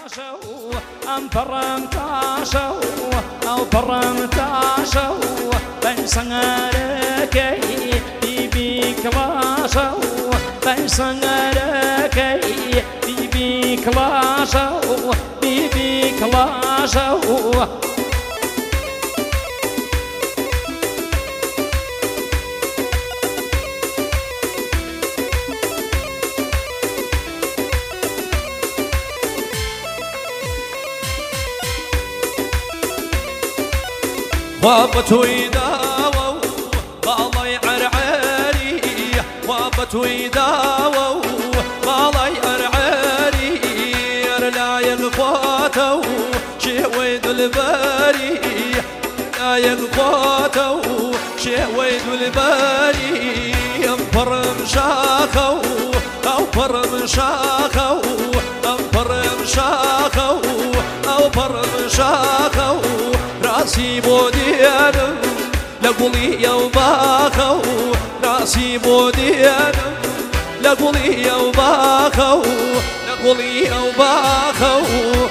تاشو ام فرم تاشو او فرم تاشو بين سنگركي بيبي كلاشو بين سنگركي بيبي كلاشو بيبي كلاشو وابت ويداووا بالله يعرعري وابت ويداووا بالله يعرعري لا يغفاتوا شي ويد الباري لا يغفاتوا شي ويد الباري انفر مشاخوا انفر مشاخوا انفر مشاخوا انفر مشاخوا راسي بوديانم لقولي يوباخو راسي بوديانم لقولي يوباخو لقولي يوباخو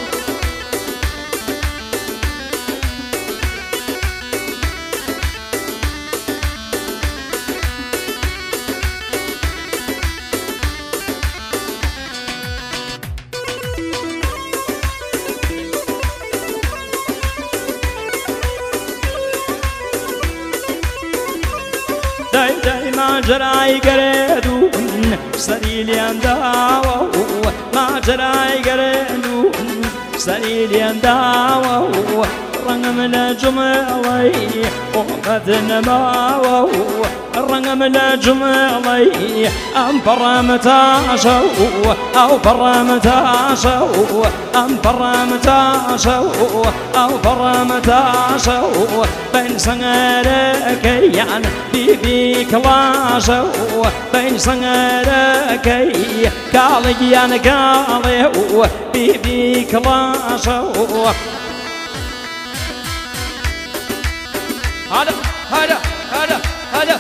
داي ما جراي قردون سريلي انداو ما جراي قردون سريلي انداو رنم الجمالي وقتنا ماو رنم الجمالي ام فرمتاشو او فرمتاشو ام فرمتاشو او فرمتاشو بين سنگركي يعني بيبي كلاشو بين سنگركي كالي يعني كالي بيبي كلاشو هذا هذا هذا هذا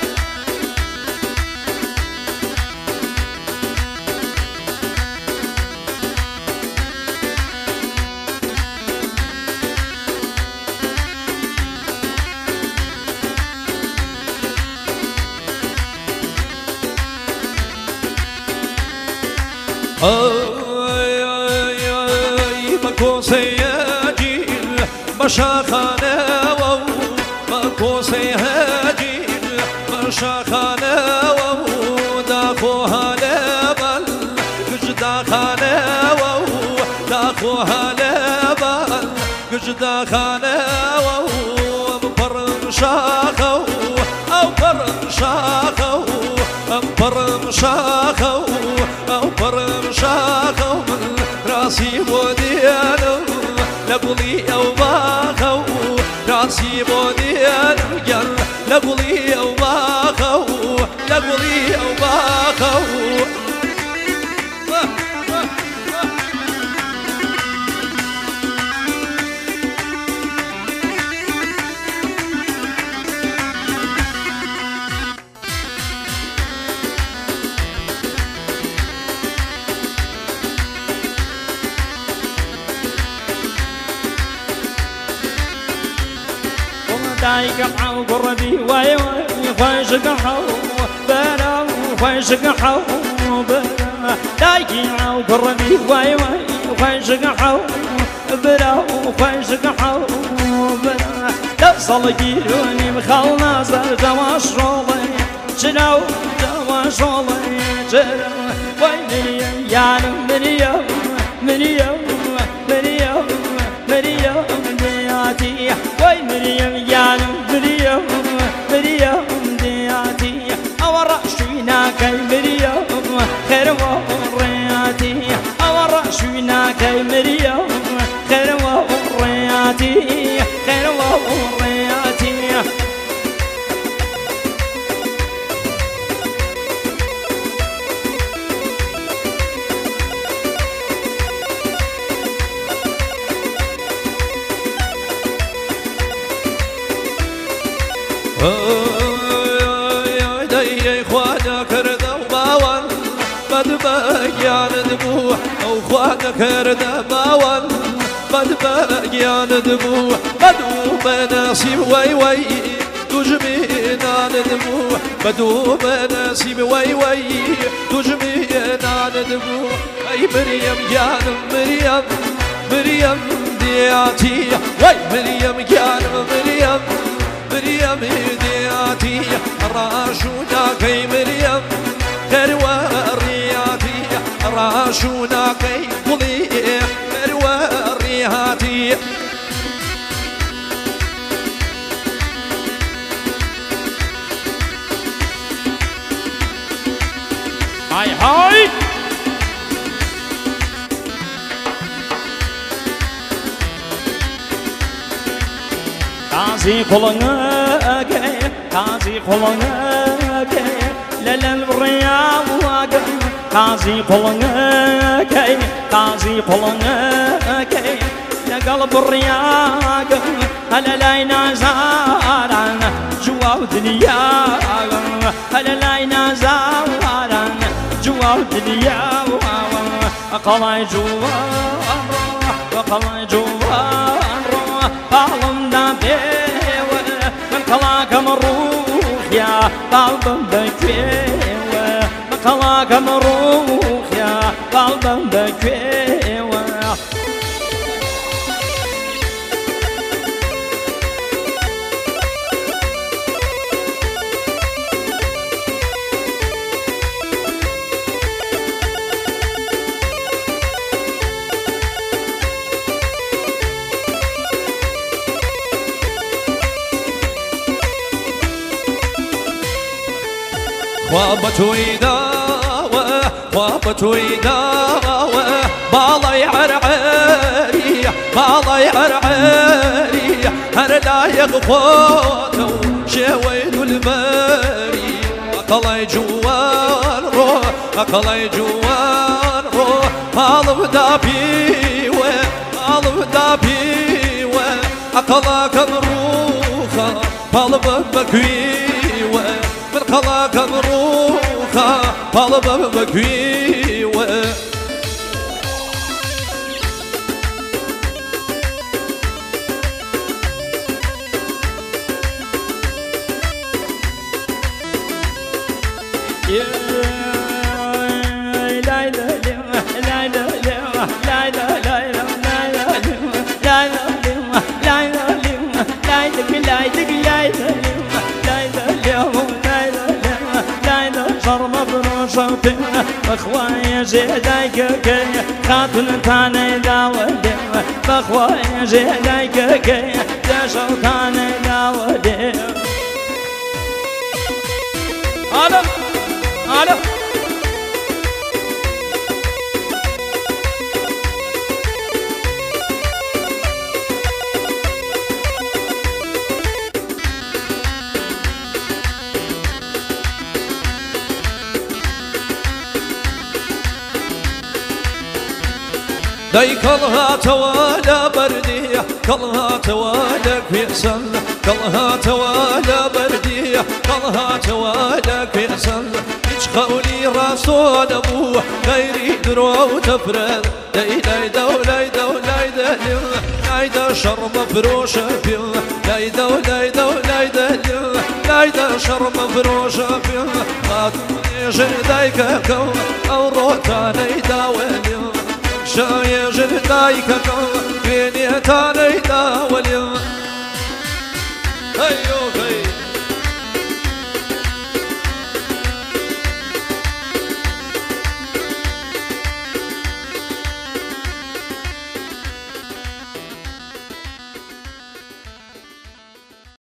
ماكو سياجي بشاخانه ماكو سياجي بشاخانه داخوها لبل قجداخانه داخوها لبل قجداخانه مفرمشاخو او فرمشاخو فرمشاخو او فرمشاخو راسي وديانو لقولي يوباخو راسي بوديانو قال لقولي يوباخو لقولي يوباخو داي قطعوا قربي واي واي خوش قحوا بلا خوش قحوا بلا داي قطعوا قربي واي واي خوش قحوا بلا خوش قحوا بلا لو صلقيروني مخلنا زر جواشولي شنو جواشولي شنو وين يعني من يوم من يوم من يوم من يوم دياتي وين مريم يانو مريم مريم دياتي اورا شوينا كاي مريم خير ورياتي اورا شوينا كاي مريم خير ورياتي خير ورياتي بيان دموع او خوان ذكرت باول بد بقيان دموع بدو بناسيب وي وي تجمينا ندموع بدو بناسيب وي وي تجمينا ندموع اي مريم جانم مريم مريم دياتي وي مريم جانم مريم مريم دياتي راشونا كي مريم خير ورياتي راشونا كي قضي خير ورياتي هاي هاي قاضي قلنا كي قاضي قلنا كي للن الرياض واقع قاضي قلنا كي قاضي قلنا كي لقلب الرياض هلا لاينا زارنا جوا دنيا هلا لاينا زارنا جوا دنيا قلاي جوا وقلاي جوا بعلم دابيوة من قلاك مروح يا بعلم بكيوة من قلاك مروح يا بعلم بكيوة خوابت ويداوة خوابت ويداوة بالاي عرعري بالاي عرعري هرلا يغفوتو شوين المري أقلاي جوان روح أقلاي جوان روح قالب دابيوة قالب دابيوة أقلاك مروخة قالب بكويوة من قلاك مروخة قلب بكويوة بخوايا جيدايك كي خاطن تاني داودي بخوايا جيدايك كي تشو تاني داودي هلا هلا داي كلها توالى بردية كلها توالى كيسن كلها توالى بردية كلها توالى كيسن إيش قولي راسون أبوه غيري درو تفرد داي داي دولاي دولاي دليل لايدا شرم فروشة فيل لايدا ولاي دولاي دليل لايدا شرم فروشة فيل خاتمني جدايك كو أو روتاني داوليل شايج دايك بيني تاني داولي ايوه